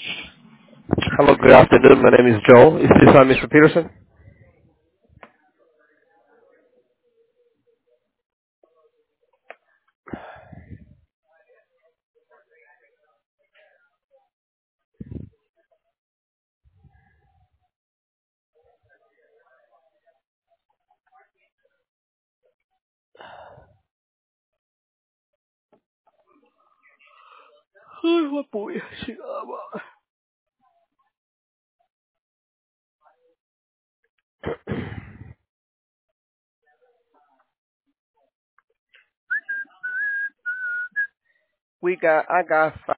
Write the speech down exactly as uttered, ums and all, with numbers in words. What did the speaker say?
Hello, good afternoon. My name is Joe. Is this uh, mister Peterson? Ay, guapo, chingada. We got, I got